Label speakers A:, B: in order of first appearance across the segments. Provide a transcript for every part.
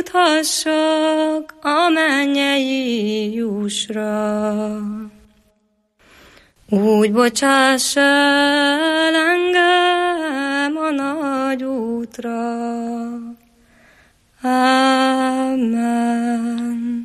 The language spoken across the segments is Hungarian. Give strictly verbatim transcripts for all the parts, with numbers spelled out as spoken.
A: juthassak a mennyei jusra. Úgy bocsáss el engem a nagy útra. Amen.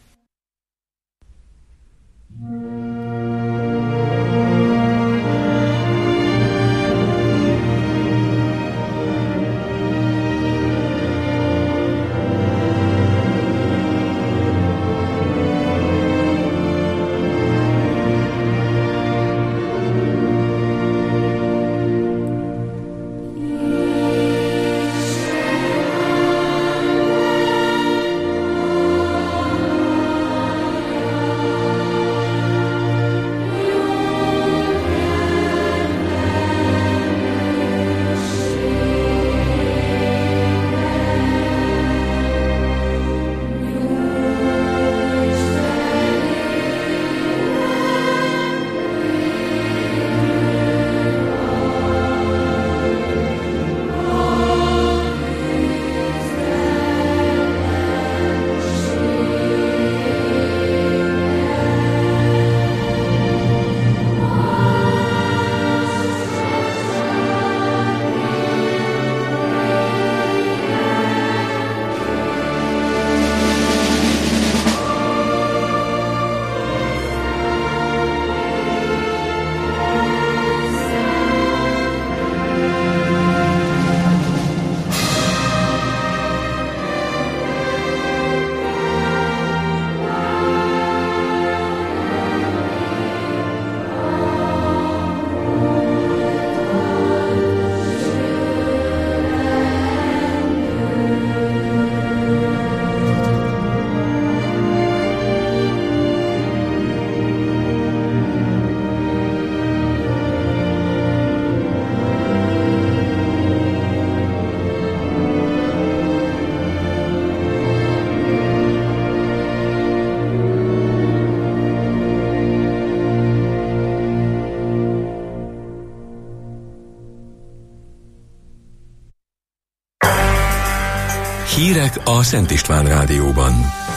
B: Hírek a Szent István Rádióban.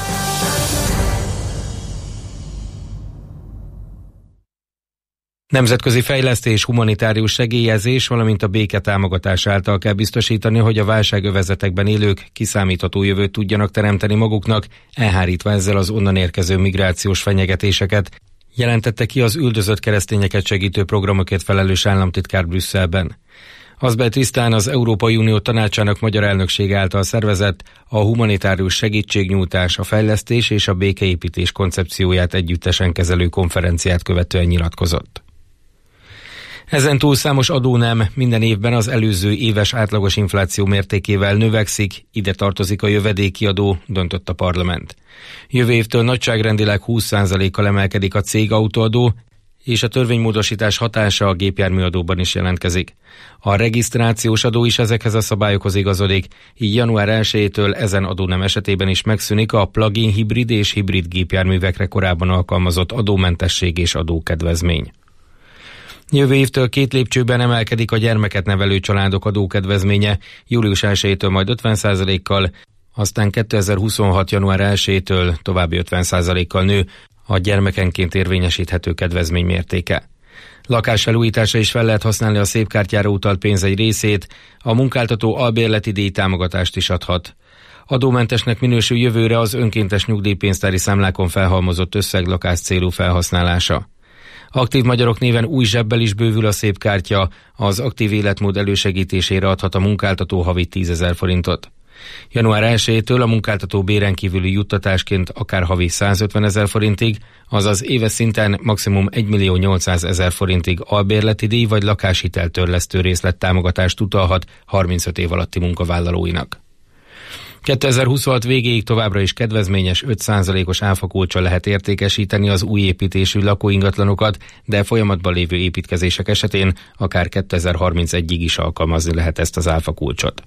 C: Nemzetközi fejlesztés, humanitárius segélyezés, valamint a béke támogatás által kell biztosítani, hogy a válságövezetekben élők kiszámítható jövőt tudjanak teremteni maguknak, elhárítva ezzel az onnan érkező migrációs fenyegetéseket, jelentette ki az üldözött keresztényeket segítő programokért felelős államtitkár Brüsszelben. Azbel Tisztán az Európai Unió Tanácsának magyar elnöksége által szervezett a humanitárius segítségnyújtás, a fejlesztés és a békeépítés koncepcióját együttesen kezelő konferenciát követően nyilatkozott. Ezen túl számos adónem minden évben az előző éves átlagos infláció mértékével növekszik, ide tartozik a jövedéki adó, döntött a parlament. Jövő évtől nagyságrendileg húsz százalékkal emelkedik a cégautóadó, és a törvénymódosítás hatása a gépjárműadóban is jelentkezik. A regisztrációs adó is ezekhez a szabályokhoz igazodik, így január elsejétől ezen adónem esetében is megszűnik a plug-in hibrid és hibrid gépjárművekre korábban alkalmazott adómentesség és adókedvezmény. Jövő évtől két lépcsőben emelkedik a gyermeket nevelő családok adókedvezménye, július elsejétől majd ötven százalékkal, aztán kétezer-huszonhat. január elsejétől további ötven százalékkal nő a gyermekenként érvényesíthető kedvezmény mértéke. Lakásfelújításra is fel lehet használni a szépkártyára utalt pénz egy részét, a munkáltató albérleti díjtámogatást is adhat. Adómentesnek minősül jövőre az önkéntes nyugdíjpénztári számlákon felhalmozott összeg lakáscélú felhasználása. Aktív magyarok néven új zsebbel is bővül a szépkártya, az aktív életmód elősegítésére adhat a munkáltató havi tízezer forintot. január elsejétől a munkáltató béren kívüli juttatásként akár havi százötvenezer forintig, azaz éves szinten maximum egymillió nyolcszázezer forintig albérleti díj vagy lakáshiteltörlesztő részlettámogatást utalhat harmincöt év alatti munkavállalóinak. kétezer-huszonhat végéig továbbra is kedvezményes öt százalékos áfakulccsal lehet értékesíteni az új építésű lakóingatlanokat, de folyamatban lévő építkezések esetén akár kétezer-harmincegyig is alkalmazni lehet ezt az áfakulcsot.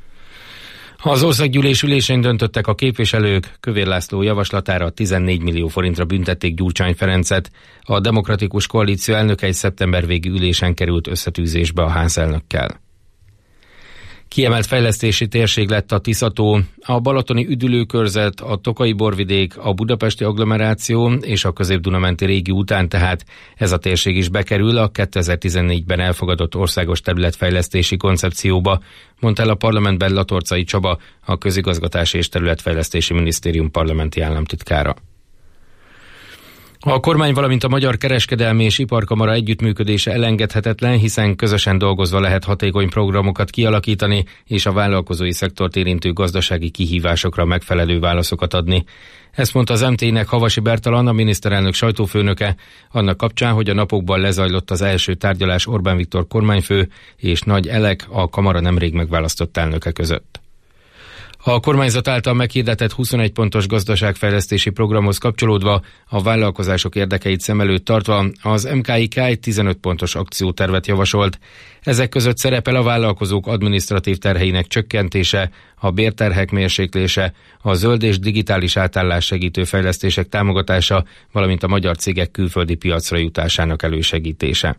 C: Az országgyűlés ülésén döntöttek a képviselők, Kövér László javaslatára tizennégy millió forintra büntették Gyurcsány Ferencet. A Demokratikus Koalíció elnöke egy szeptember végi ülésen került összetűzésbe a házelnökkel. Kiemelt fejlesztési térség lett a Tisza-tó, a balatoni üdülőkörzet, a tokaji borvidék, a budapesti agglomeráció és a közép-Duna-menti régió után, tehát ez a térség is bekerül a kétezer-tizennégyben elfogadott országos területfejlesztési koncepcióba, mondta el a parlamentben Latorcai Csaba, a Közigazgatási és Területfejlesztési Minisztérium parlamenti államtitkára. A kormány, valamint a Magyar Kereskedelmi és Iparkamara együttműködése elengedhetetlen, hiszen közösen dolgozva lehet hatékony programokat kialakítani és a vállalkozói szektort érintő gazdasági kihívásokra megfelelő válaszokat adni. Ezt mondta az em té é-nek Havasi Bertalan, a miniszterelnök sajtófőnöke, annak kapcsán, hogy a napokban lezajlott az első tárgyalás Orbán Viktor kormányfő és Nagy Elek, a kamara nemrég megválasztott elnöke között. A kormányzat által meghirdetett huszonegy pontos gazdaságfejlesztési programhoz kapcsolódva, a vállalkozások érdekeit szem előtt tartva az em ká i ká egy tizenöt pontos akciótervet javasolt. Ezek között szerepel a vállalkozók adminisztratív terheinek csökkentése, a bérterhek mérséklése, a zöld és digitális átállás segítő fejlesztések támogatása, valamint a magyar cégek külföldi piacra jutásának elősegítése.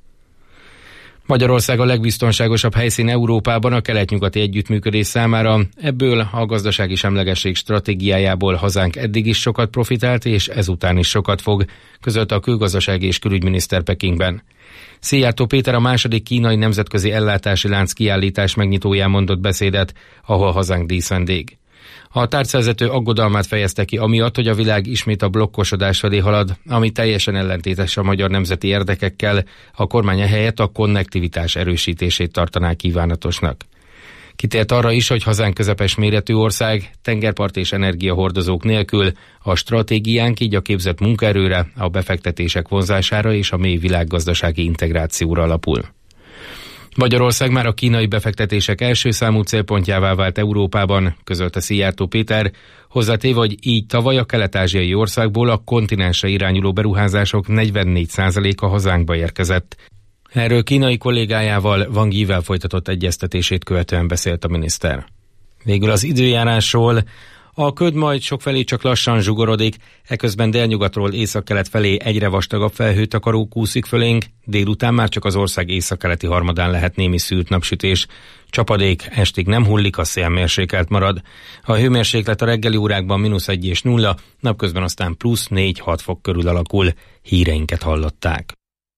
C: Magyarország a legbiztonságosabb helyszín Európában a kelet-nyugati együttműködés számára. Ebből a gazdasági semlegesség stratégiájából hazánk eddig is sokat profitált, és ezután is sokat fog, között a külgazdasági és külügyminiszter Pekingben. Szijjártó Péter a második kínai nemzetközi ellátási lánc kiállítás megnyitóján mondott beszédet, ahol hazánk díszvendég. A tárcavezető aggodalmát fejezte ki amiatt, hogy a világ ismét a blokkosodás felé halad, ami teljesen ellentétes a magyar nemzeti érdekekkel, a kormány ehelyett a konnektivitás erősítését tartaná kívánatosnak. Kitért arra is, hogy hazánk közepes méretű ország, tengerpart és energiahordozók nélkül a stratégiánk így a képzett munkaerőre, a befektetések vonzására és a mély világgazdasági integrációra alapul. Magyarország már a kínai befektetések első számú célpontjává vált Európában, közölte Szijjártó Péter, hozzátéve, hogy így tavaly a kelet-ázsiai országból a kontinensre irányuló beruházások negyvennégy százaléka hazánkba érkezett. Erről kínai kollégájával, Wang Yivel folytatott egyeztetését követően beszélt a miniszter. Végül az időjárásról. A köd majd sokfelé csak lassan zsugorodik, eközben délnyugatról északkelet felé egyre vastagabb felhőtakaró kúszik fölénk, délután már csak az ország északkeleti harmadán lehet némi szűrt napsütés. Csapadék estig nem hullik, a szél mérsékelt marad. A hőmérséklet a reggeli órákban mínusz egy és nulla, napközben aztán plusz négy-hat fok körül alakul. Híreinket hallották.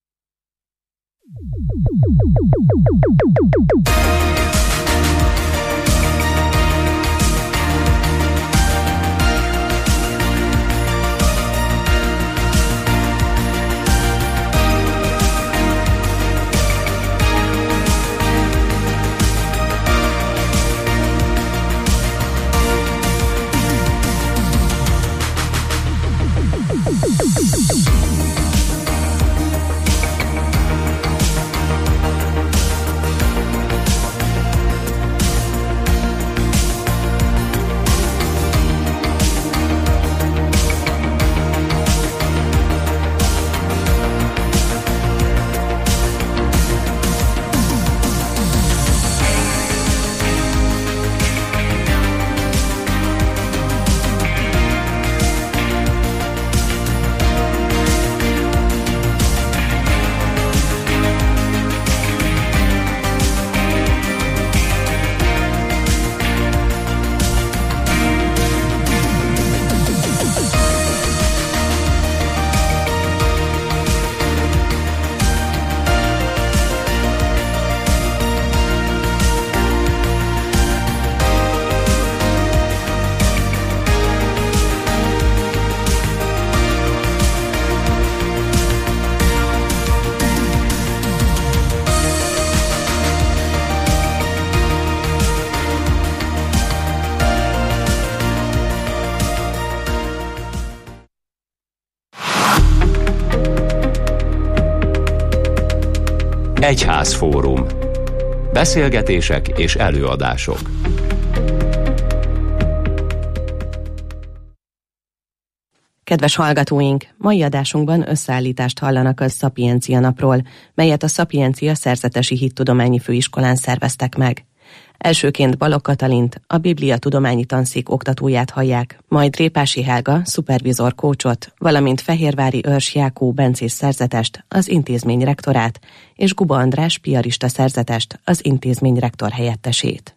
D: Egyházfórum. Beszélgetések és előadások.
E: Kedves hallgatóink! Mai adásunkban összeállítást hallanak a Szapiencia napról, melyet a Szapiencia Szerzetesi Hittudományi Főiskolán szerveztek meg. Elsőként Balogh Katalint, a Biblia tudományi tanszék oktatóját hallják, majd Répási Helga, szupervizor kócsot, valamint Fehérvári Őrs Jákó bencés szerzetest, az intézmény rektorát, és Guba András piarista szerzetest, az intézmény rektor helyettesét.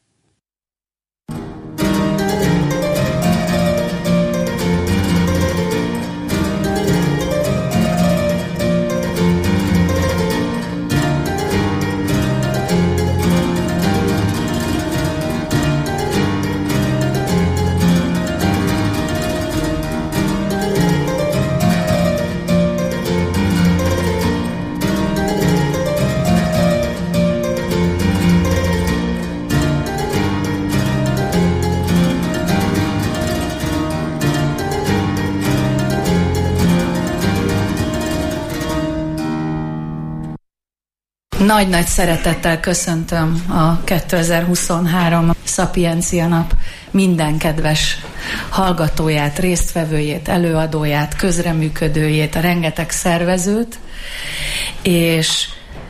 F: Nagy-nagy szeretettel köszöntöm a kétezer-huszonhárom Szapiencia Nap minden kedves hallgatóját, résztvevőjét, előadóját, közreműködőjét, a rengeteg szervezőt, és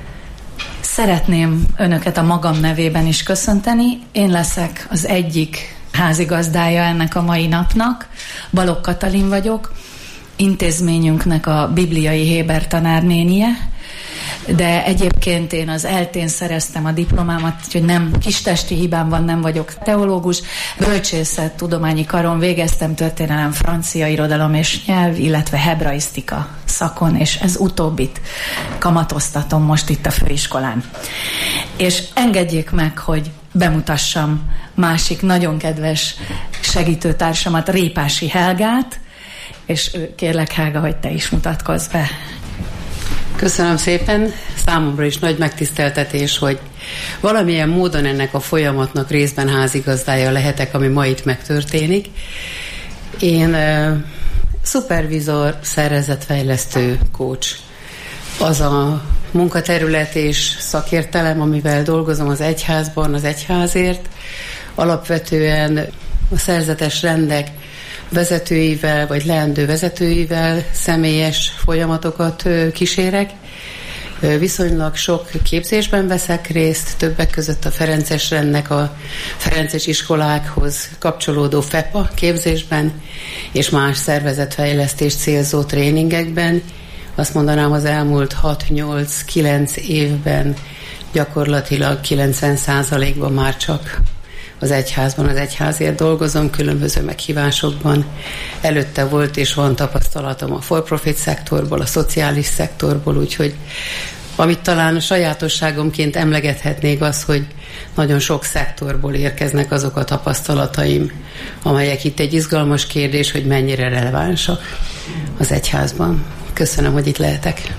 F: szeretném önöket a magam nevében is köszönteni. Én leszek az egyik házigazdája ennek a mai napnak, Balogh Katalin vagyok, intézményünknek a bibliai Héber tanárnénie, de egyébként én az eltén szereztem a diplomámat, úgyhogy nem kistesti hibám van, nem vagyok teológus. Bölcsészet tudományi karon végeztem, történelem, francia irodalom és nyelv, illetve hebraisztika szakon, és ez utóbbit kamatoztatom most itt a főiskolán. És engedjék meg, hogy bemutassam másik nagyon kedves segítőtársamat, Répási Helgát, és kérlek, Helga, hogy te is mutatkozz be.
G: Köszönöm szépen, számomra is nagy megtiszteltetés, hogy valamilyen módon ennek a folyamatnak részben házigazdája lehetek, ami ma itt megtörténik. Én uh, szupervizor, szervezetfejlesztő coach. Az a munkaterület és szakértelem, amivel dolgozom az egyházban, az egyházért. Alapvetően a szerzetes rendek vezetőivel, vagy leendő vezetőivel személyes folyamatokat kísérek. Viszonylag sok képzésben veszek részt, többek között a Ferences rendnek a Ferences iskolákhoz kapcsolódó FEPA képzésben, és más szervezetfejlesztés célzó tréningekben. Azt mondanám, az elmúlt hat-nyolc-kilenc évben gyakorlatilag kilencven százalékban már csak az egyházban, az egyházért dolgozom, különböző meghívásokban. Előtte volt és van tapasztalatom a for-profit szektorból, a szociális szektorból, úgyhogy amit talán a sajátosságomként emlegethetnék az, hogy nagyon sok szektorból érkeznek azok a tapasztalataim, amelyek itt egy izgalmas kérdés, hogy mennyire relevánsak az egyházban. Köszönöm, hogy itt lehetek.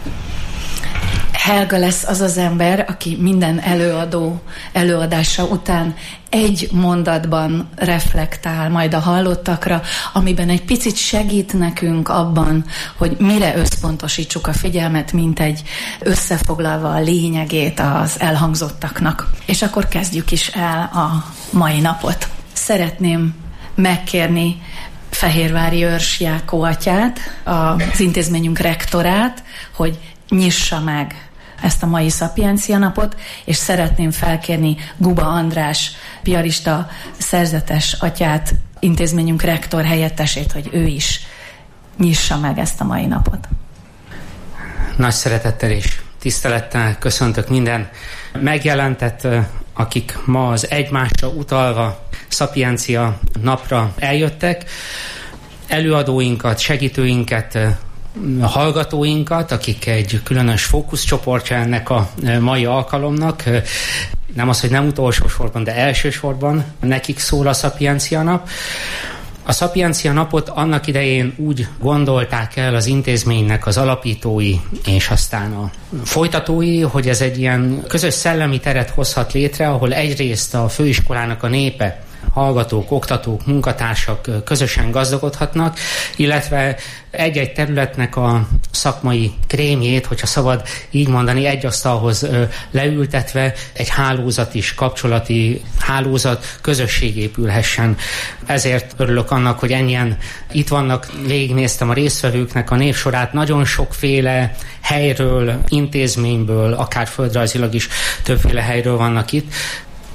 F: Helga lesz az az ember, aki minden előadó előadása után egy mondatban reflektál majd a hallottakra, amiben egy picit segít nekünk abban, hogy mire összpontosítsuk a figyelmet, mint egy összefoglalva a lényegét az elhangzottaknak. És akkor kezdjük is el a mai napot. Szeretném megkérni Fehérvári Őrs Jákó atyát, az intézményünk rektorát, hogy nyissa meg ezt a mai Szapiencia Napot, és szeretném felkérni Guba András piarista szerzetes atyát, intézményünk rektor helyettesét, hogy ő is nyissa meg ezt a mai napot.
H: Nagy szeretettel és tisztelettel köszöntök minden megjelentett, akik ma az egymásra utalva Szapiencia Napra eljöttek, előadóinkat, segítőinket, hallgatóinkat, akik egy különös fókuszcsoportja ennek a mai alkalomnak. Nem az, hogy nem utolsó sorban, de elsősorban nekik szól a Szapiencia Nap. A Szapiencia Napot annak idején úgy gondolták el az intézménynek az alapítói és aztán a folytatói, hogy ez egy ilyen közös szellemi teret hozhat létre, ahol egyrészt a főiskolának a népe, hallgatók, oktatók, munkatársak közösen gazdagodhatnak, illetve egy-egy területnek a szakmai krémjét, hogyha szabad így mondani, egy asztalhoz leültetve egy hálózat is, kapcsolati hálózat, közösség épülhessen. Ezért örülök annak, hogy ennyien itt vannak, végignéztem a résztvevőknek a névsorát, nagyon sokféle helyről, intézményből, akár földrajzilag is többféle helyről vannak itt.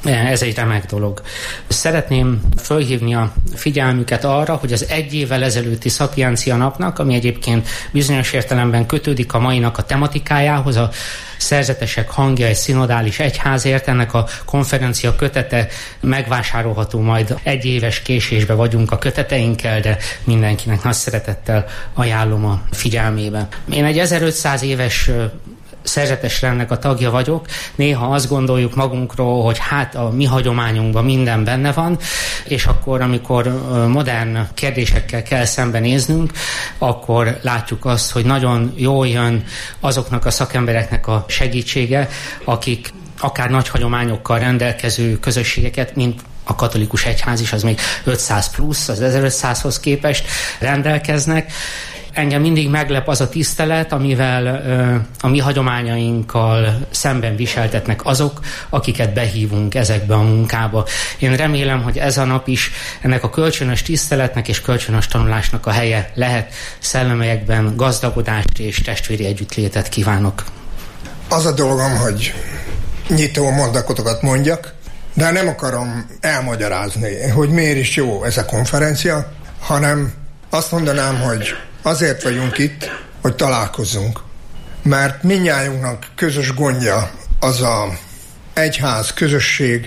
H: Ez egy remek dolog. Szeretném fölhívni a figyelmüket arra, hogy az egy évvel ezelőtti Szapiencia napnak, ami egyébként bizonyos értelemben kötődik a mainak a tematikájához, a szerzetesek hangja egy szinodális egyházért, ennek a konferencia kötete megvásárolható, majd egy éves késésbe vagyunk a köteteinkkel, de mindenkinek nagy szeretettel ajánlom a figyelmébe. Én egy ezerötszáz éves szerzetes rendnek a tagja vagyok. Néha azt gondoljuk magunkról, hogy hát a mi hagyományunkban minden benne van, és akkor, amikor modern kérdésekkel kell szembenéznünk, akkor látjuk azt, hogy nagyon jól jön azoknak a szakembereknek a segítsége, akik akár nagy hagyományokkal rendelkező közösségeket, mint a katolikus egyház is, az még ötszáz plusz, az ezerötszázhoz képest rendelkeznek. Engem mindig meglep az a tisztelet, amivel ö, a mi hagyományainkkal szemben viseltetnek azok, akiket behívunk ezekbe a munkába. Én remélem, hogy ez a nap is ennek a kölcsönös tiszteletnek és kölcsönös tanulásnak a helye lehet. Szellemelyekben gazdagodást és testvéri együttlétet kívánok.
I: Az a dolgom, hogy nyitó mondakotokat mondjak, de nem akarom elmagyarázni, hogy miért is jó ez a konferencia, hanem azt mondanám, hogy azért vagyunk itt, hogy találkozzunk. Mert mindnyájunknak közös gondja az a egyház, közösség,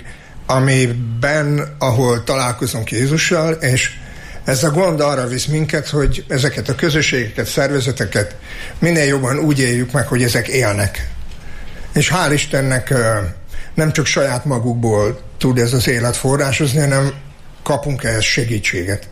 I: amiben, ahol találkozunk Jézussal, és ez a gond arra visz minket, hogy ezeket a közösségeket, szervezeteket minél jobban úgy éljük meg, hogy ezek élnek. És hál' Istennek nem csak saját magukból tud ez az élet forrásozni, hanem kapunk ehhez segítséget.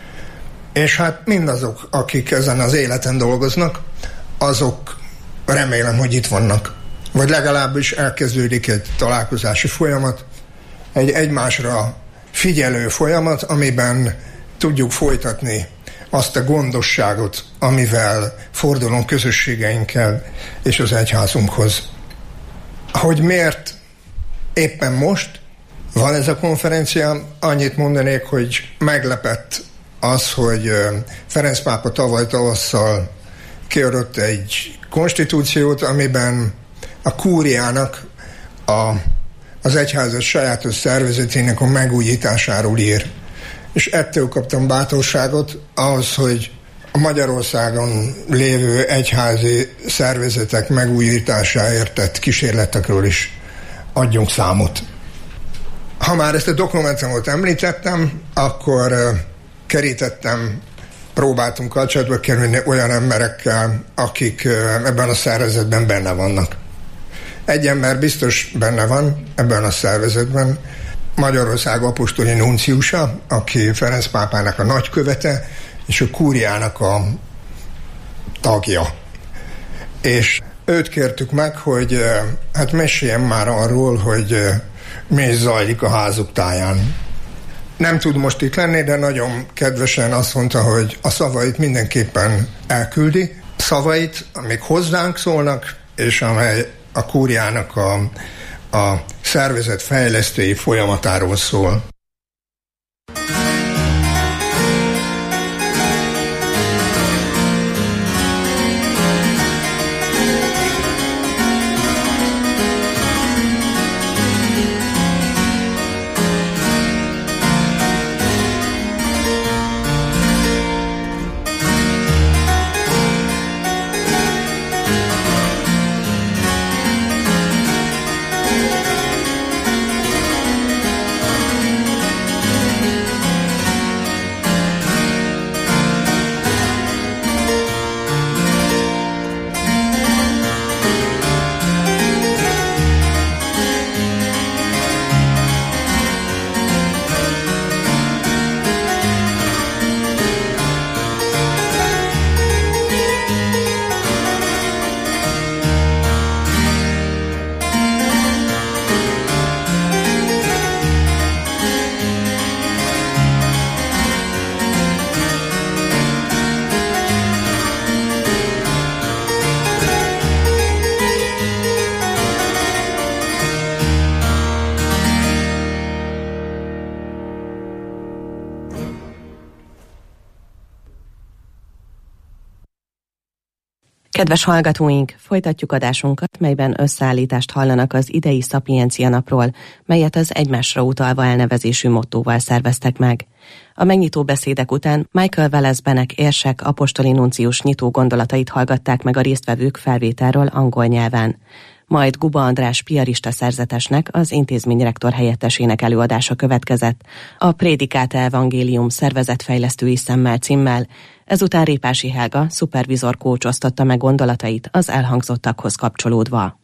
I: És hát mindazok, akik ezen az életen dolgoznak, azok remélem, hogy itt vannak. Vagy legalábbis elkezdődik egy találkozási folyamat, egy egymásra figyelő folyamat, amiben tudjuk folytatni azt a gondosságot, amivel fordulunk közösségeinkkel és az egyházunkhoz. Hogy miért éppen most van ez a konferencia, annyit mondanék, hogy meglepett az, hogy Ferenc pápa tavaly tavasszal kiadott egy konstitúciót, amiben a kúriának, a, az egyházas sajátos szervezetének a megújításáról ír. És ettől kaptam bátorságot ahhoz, hogy a Magyarországon lévő egyházi szervezetek megújításáért tett kísérletekről is adjunk számot. Ha már ezt a dokumentumot említettem, akkor kerítettem, próbáltunk kapcsolatba kerülni olyan emberekkel, akik ebben a szervezetben benne vannak. Egy ember biztos benne van ebben a szervezetben, Magyarország apostoli nunciusa, aki Ferenc pápának a nagykövete, és a kúriának a tagja. És őt kértük meg, hogy hát meséljen már arról, hogy mi is zajlik a házuk táján. Nem tud most itt lenni, de nagyon kedvesen azt mondta, hogy a szavait mindenképpen elküldi. Szavait, amik hozzánk szólnak, és amely a kúriának a, a szervezet fejlesztői folyamatáról szól.
E: Kedves hallgatóink, folytatjuk adásunkat, melyben összeállítást hallanak az idei Szapiencia napról, melyet az egymásra utalva elnevezésű mottóval szerveztek meg. A megnyitó beszédek után Michael Wallace-Benek érsek apostoli nuncius nyitó gondolatait hallgatták meg a résztvevők felvételről angol nyelven. Majd Guba András piarista szerzetesnek, az intézményrektor helyettesének előadása következett, a Prédikáta Evangélium szervezetfejlesztői szemmel címmel, ezután Répási Helga, szupervizor coach osztotta meg gondolatait az elhangzottakhoz kapcsolódva.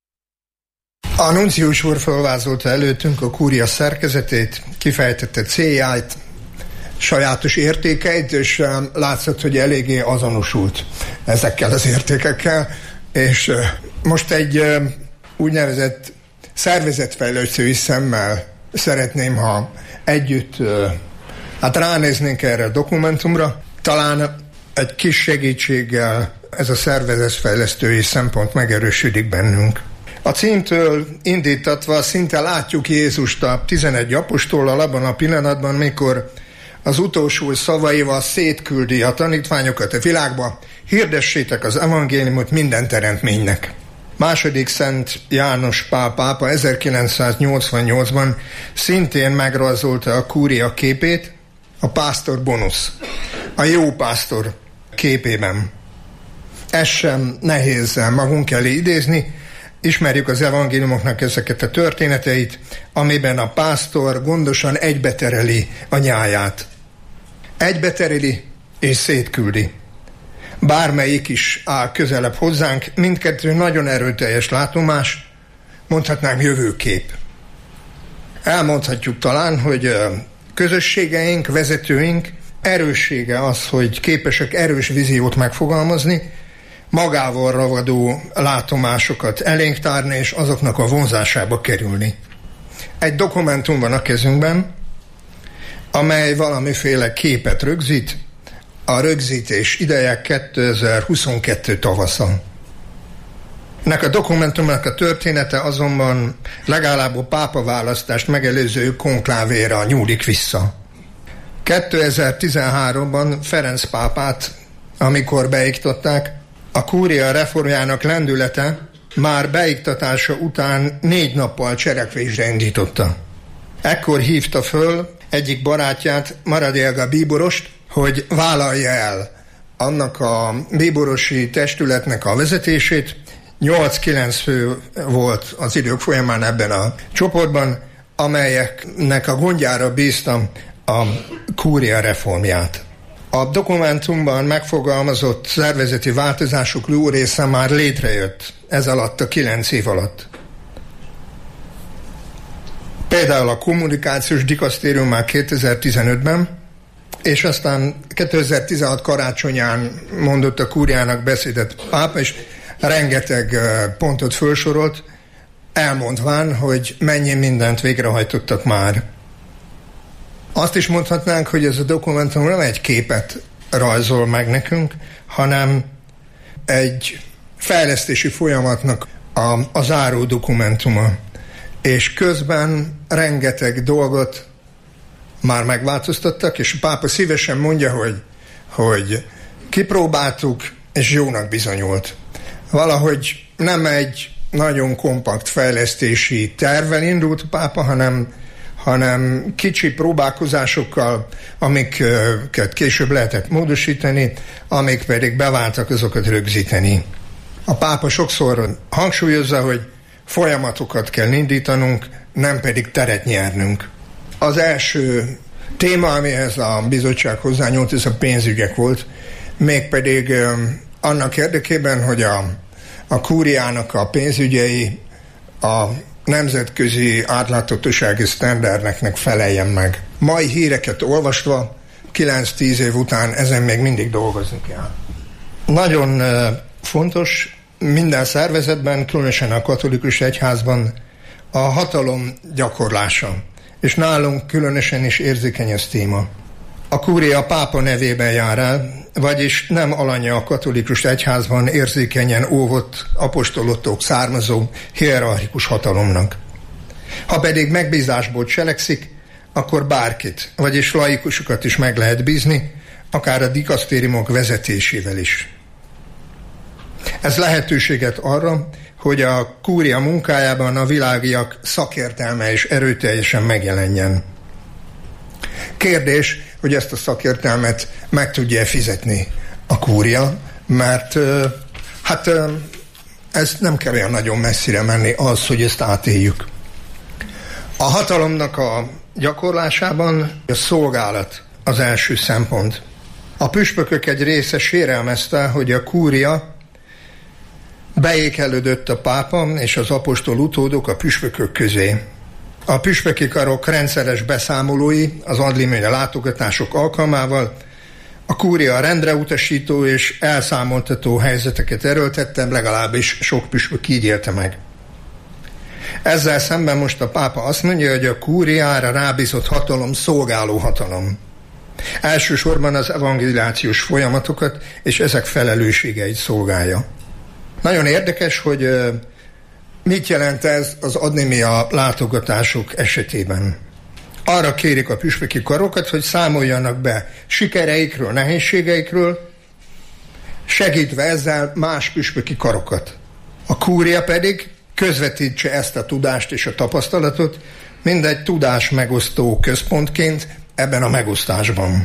I: A nuncius úr felvázolta előttünk a kúria szerkezetét, kifejtette célját, sajátos értékeit, és látszott, hogy eléggé azonosult ezekkel az értékekkel, és most egy úgynevezett szervezetfejlesztői szemmel szeretném, ha együtt hát ránéznénk erre a dokumentumra. Talán egy kis segítséggel ez a szervezetfejlesztői szempont megerősödik bennünk. A címtől indítatva szinte látjuk Jézust a tizenegy apostollal abban a pillanatban, mikor az utolsó szavaival szétküldi a tanítványokat a világba: hirdessétek az evangéliumot minden teremtménynek. Második Szent János Pál pápa ezerkilencszáznyolcvannyolcban szintén megrajzolta a kúria képét, a pásztor bonusz, a jó pásztor képében. Ez sem nehéz magunk elé idézni, ismerjük az evangéliumoknak ezeket a történeteit, amiben a pásztor gondosan egybetereli a nyáját. Egybetereli és szétküldi. Bármelyik is áll közelebb hozzánk, mindkettő nagyon erőteljes látomás, mondhatnánk jövőkép. Elmondhatjuk talán, hogy közösségeink, vezetőink erőssége az, hogy képesek erős víziót megfogalmazni, magával ragadó látomásokat elénk tárni, és azoknak a vonzásába kerülni. Egy dokumentum van a kezünkben, amely valamiféle képet rögzít, a rögzítés ideje kétezer-huszonkettő tavasza. Ennek a dokumentumnak a története azonban legalább a pápaválasztást megelőző konklávéra nyúlik vissza. kétezer-tizenháromban Ferenc pápát, amikor beiktatták, a kúria reformjának lendülete már beiktatása után négy nappal cselekvésre indította. Ekkor hívta föl egyik barátját, Maradiaga bíborost, hogy vállalja el annak a bíborosi testületnek a vezetését. nyolc-kilenc fő volt az idők folyamán ebben a csoportban, amelyeknek a gondjára bíztam a kúria reformját. A dokumentumban megfogalmazott szervezeti változások jó része már létrejött ez alatt a kilenc év alatt. Például a kommunikációs dikasztérium már kétezer-tizenötben, és aztán kétezer-tizenhat karácsonyán mondott a kúriának beszédet pápa, és rengeteg pontot felsorolt, elmondván, hogy mennyi mindent végrehajtottak már. Azt is mondhatnánk, hogy ez a dokumentum nem egy képet rajzol meg nekünk, hanem egy fejlesztési folyamatnak a, a záró dokumentuma. És közben rengeteg dolgot már megváltoztattak, és a pápa szívesen mondja, hogy, hogy kipróbáltuk, és jónak bizonyult. Valahogy nem egy nagyon kompakt fejlesztési tervvel indult a pápa, hanem, hanem kicsi próbálkozásokkal, amiket később lehetett módosítani, amik pedig beváltak, azokat rögzíteni. A pápa sokszor hangsúlyozza, hogy folyamatokat kell indítanunk, nem pedig teret nyernünk. Az első téma, amihez a bizottság hozzányúlt, ez a pénzügyek volt, mégpedig annak érdekében, hogy a, a kúriának a pénzügyei a nemzetközi átláthatósági sztenderdeknek feleljen meg. Mai híreket olvasva, kilenc-tíz év után ezen még mindig dolgozni kell. Nagyon fontos minden szervezetben, különösen a katolikus egyházban a hatalom gyakorlása, és nálunk különösen is érzékeny ez téma. A kúria a pápa nevében jár el, vagyis nem alanya a katolikus egyházban érzékenyen óvott apostolottól származó hierarchikus hatalomnak. Ha pedig megbízásból cselekszik, akkor bárkit, vagyis laikusokat is meg lehet bízni, akár a dikasztériumok vezetésével is. Ez lehetőséget arra, hogy a kúria munkájában a világiak szakértelme és erőteljesen megjelenjen. Kérdés, hogy ezt a szakértelmet meg tudja fizetni a kúria, mert hát ez nem kell olyan nagyon messzire menni az, hogy ezt átéljük. A hatalomnak a gyakorlásában a szolgálat az első szempont. A püspökök egy része sérelmezte, hogy a kúria beékelődött a pápa és az apostol utódok a püspökök közé. A püspöki karok rendszeres beszámolói az adliménye látogatások alkalmával a kúria rendreutasító és elszámoltató helyzeteket erőltette, legalábbis sok püspök így élte meg. Ezzel szemben most a pápa azt mondja, hogy a kúriára rábízott hatalom szolgáló hatalom. Elsősorban az evangelizációs folyamatokat és ezek felelősségeit szolgálja. Nagyon érdekes, hogy mit jelent ez az adlimia látogatások esetében. Arra kérik a püspöki karokat, hogy számoljanak be sikereikről, nehézségeikről, segítve ezzel más püspöki karokat. A kúria pedig közvetítse ezt a tudást és a tapasztalatot mindegy tudás megosztó központként ebben a megosztásban.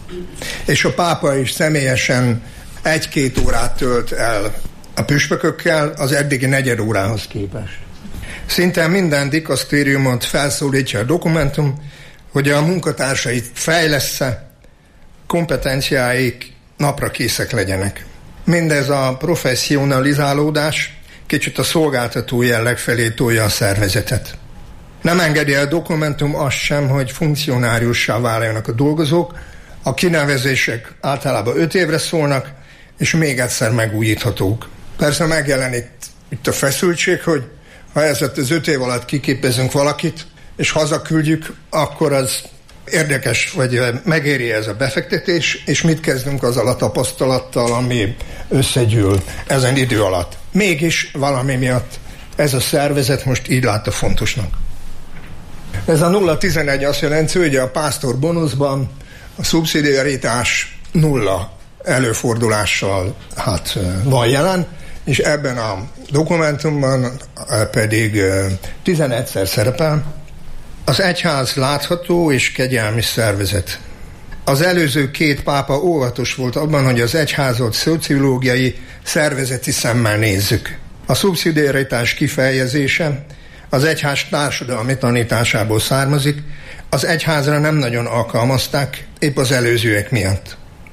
I: És a pápa is személyesen egy-két órát tölt el a püspökökkel az eddigi negyed órához képest. Szinte minden dikasztériumot felszólítja a dokumentum, hogy a munkatársait fejlessze, kompetenciáik napra készek legyenek. Mindez a professzionalizálódás kicsit a szolgáltató jelleg felé tolja a szervezetet. Nem engedi a dokumentum azt sem, hogy funkcionáriussá váljanak a dolgozók, a kinevezések általában öt évre szólnak, és még egyszer megújíthatók. Persze megjelenik itt a feszültség, hogy ha ezzel az öt év alatt kiképezünk valakit, és hazaküldjük, akkor az érdekes, vagy megéri ez a befektetés, és mit kezdünk azzal a tapasztalattal, ami összegyűl ezen idő alatt. Mégis valami miatt ez a szervezet most így látta fontosnak. Ez a nulla tizenegy azt jelenti, hogy a pásztor bónuszban a szubszidiaritás nulla előfordulással hát van jelen, és ebben a dokumentumban pedig tizenegyszer szerepel. Az egyház látható és kegyelmi szervezet. Az előző két pápa óvatos volt abban, hogy az egyházat szociológiai, szervezeti szemmel nézzük. A szubszidiaritás kifejezése az egyház társadalmi tanításából származik, az egyházra nem nagyon alkalmazták, épp az előzőek miatt.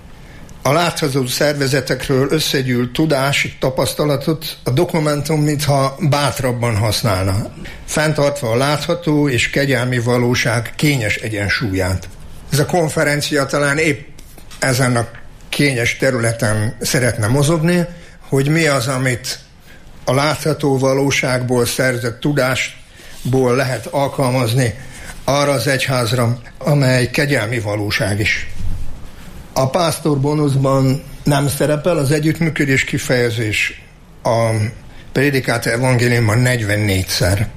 I: A látható szervezetekről összegyűlt tudási tapasztalatot a dokumentum mintha bátrabban használna, fenntartva a látható és kegyelmi valóság kényes egyensúlyát. Ez a konferencia talán épp ezen a kényes területen szeretne mozogni, hogy mi az, amit a látható valóságból szerzett tudásból lehet alkalmazni arra az egyházra, amely kegyelmi valóság is. A pásztor bónuszban nem szerepel az együttműködés kifejezés a Prédikátor evangéliumban negyvennégyszer.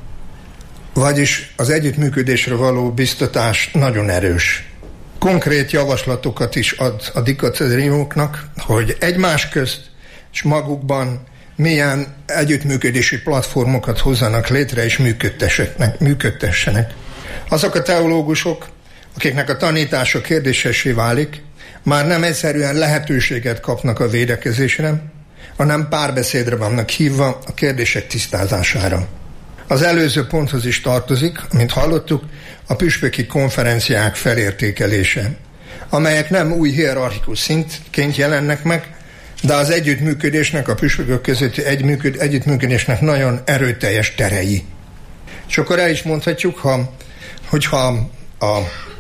I: Vagyis az együttműködésre való biztatás nagyon erős. Konkrét javaslatokat is ad a dikasztériumoknak, hogy egymás közt és magukban milyen együttműködési platformokat hozzanak létre és működtessenek. Azok a teológusok, akiknek a tanítása kérdésessé válik, már nem egyszerűen lehetőséget kapnak a védekezésre, hanem párbeszédre vannak hívva a kérdések tisztázására. Az előző ponthoz is tartozik, mint hallottuk, a püspöki konferenciák felértékelése, amelyek nem új hierarchikus szintként jelennek meg, de az együttműködésnek, a püspökök közötti együttműködésnek nagyon erőteljes terei. És akkor el is mondhatjuk, ha, hogyha a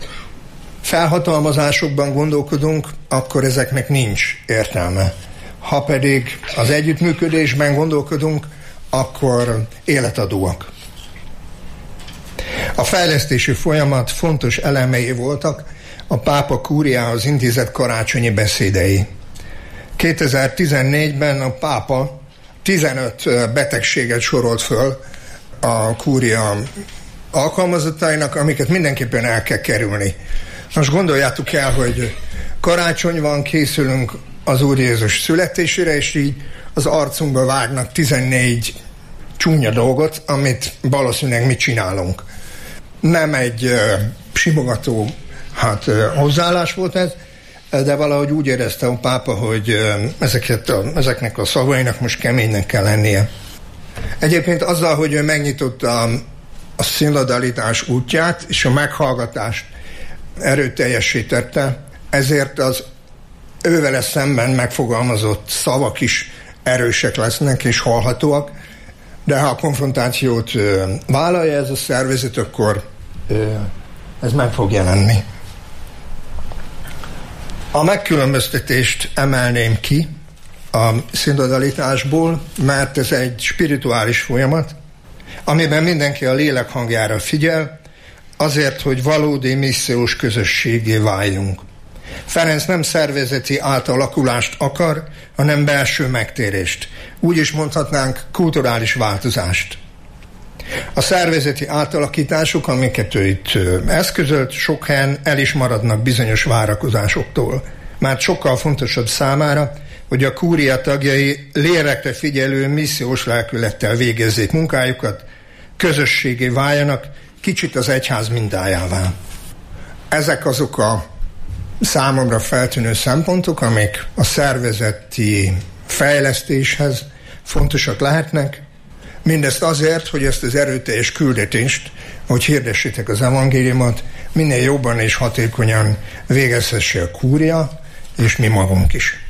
I: felhatalmazásokban gondolkodunk, akkor ezeknek nincs értelme. Ha pedig az együttműködésben gondolkodunk, akkor életadóak. A fejlesztési folyamat fontos elemei voltak a pápa kúriához intézett karácsonyi beszédei. kétezer-tizennégyben a pápa tizenöt betegséget sorolt föl a kúria alkalmazottainak, amiket mindenképpen el kell kerülni. Most gondoljátok el, hogy karácsony van, készülünk az Úr Jézus születésére, és így az arcunkba vágnak tizennégy csúnya dolgot, amit valószínűleg mi csinálunk. Nem egy uh, simogató hát, uh, hozzáállás volt ez, de valahogy úgy érezte a pápa, hogy uh, ezeket a, ezeknek a szavainak most keménynek kell lennie. Egyébként azzal, hogy ő megnyitotta a, a szinodalitás útját, és a meghallgatást erőteljessé tette, ezért az ővele szemben megfogalmazott szavak is erősek lesznek és hallhatóak, de ha a konfrontációt ö, vállalja ez a szervezet, akkor ö, ez meg fog jelenni. A megkülönböztetést emelném ki a szinodalitásból, mert ez egy spirituális folyamat, amiben mindenki a lélek hangjára figyel, azért, hogy valódi missziós közösségé váljunk. Ferenc nem szervezeti átalakulást akar, hanem belső megtérést. Úgy is mondhatnánk kulturális változást. A szervezeti átalakítások, amiket ő itt eszközölt, sok helyen el is maradnak bizonyos várakozásoktól. Már sokkal fontosabb számára, hogy a kúria tagjai lélekre figyelő missziós lelkülettel végezzék munkájukat, közösségé váljanak, kicsit az egyház mintájává. Ezek azok a számomra feltűnő szempontok, amik a szervezeti fejlesztéshez fontosak lehetnek. Mindezt azért, hogy ezt az erőteljes küldetést, hogy hirdessétek az evangéliumot, minél jobban és hatékonyan végezhesse a kúria, és mi magunk is.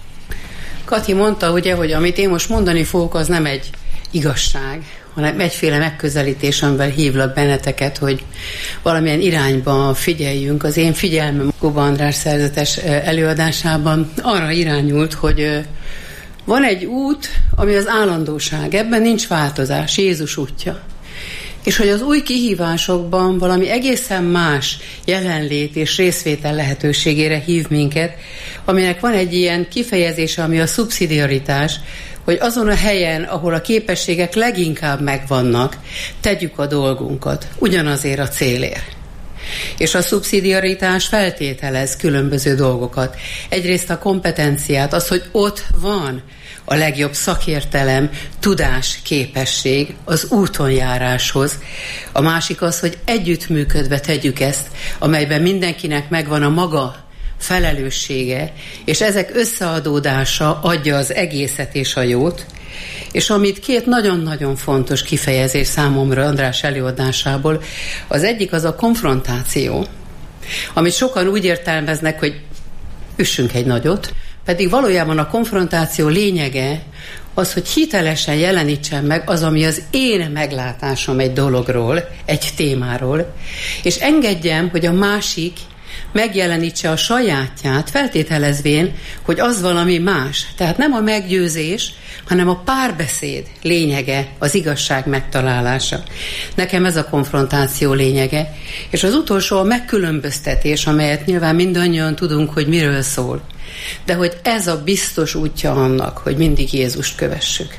G: Kati mondta, ugye, hogy amit én most mondani fogok, az nem egy igazság, hanem egyféle megközelítés, amivel hívlak benneteket, hogy valamilyen irányba figyeljünk. Az én figyelmem Kuba András szerzetes előadásában arra irányult, hogy van egy út, ami az állandóság, ebben nincs változás, Jézus útja. És hogy az új kihívásokban valami egészen más jelenlét és részvétel lehetőségére hív minket, aminek van egy ilyen kifejezése, ami a szubszidiaritás, hogy azon a helyen, ahol a képességek leginkább megvannak, tegyük a dolgunkat, ugyanazért a célért. És a szubszidiaritás feltételez különböző dolgokat. Egyrészt a kompetenciát, az, hogy ott van a legjobb szakértelem, tudás, képesség az útonjáráshoz. A másik az, hogy együttműködve tegyük ezt, amelyben mindenkinek megvan a maga felelőssége, és ezek összeadódása adja az egészet és a jót. És amit két nagyon-nagyon fontos kifejezés számomra András előadásából, az egyik az a konfrontáció, amit sokan úgy értelmeznek, hogy üssünk egy nagyot, pedig valójában a konfrontáció lényege az, hogy hitelesen jelenítsen meg az, ami az én meglátásom egy dologról, egy témáról, és engedjem, hogy a másik megjelenítse a sajátját, feltételezvén, hogy az valami más. Tehát nem a meggyőzés, hanem a párbeszéd lényege, az igazság megtalálása. Nekem ez a konfrontáció lényege. És az utolsó a megkülönböztetés, amelyet nyilván mindannyian tudunk, hogy miről szól. De hogy ez a biztos útja annak, hogy mindig Jézust kövessük.